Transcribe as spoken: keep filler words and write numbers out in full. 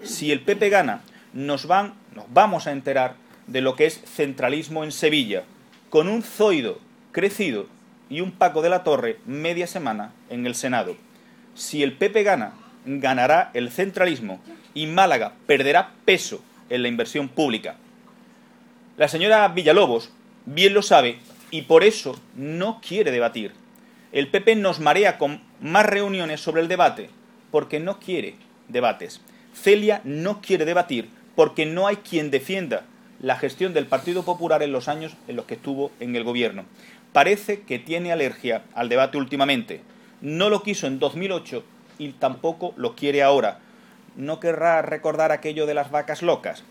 Si el P P gana, nos, van, nos vamos a enterar de lo que es centralismo en Sevilla, con un Zoido crecido y un Paco de la Torre media semana en el Senado. Si el P P gana, ganará el centralismo y Málaga perderá peso en la inversión pública. La señora Villalobos bien lo sabe y por eso no quiere debatir. El P P nos marea con más reuniones sobre el debate porque no quiere debates. Celia no quiere debatir porque no hay quien defienda la gestión del Partido Popular en los años en los que estuvo en el gobierno. Parece que tiene alergia al debate últimamente. No lo quiso en dos mil ocho y tampoco lo quiere ahora. ¿No querrá recordar aquello de las vacas locas?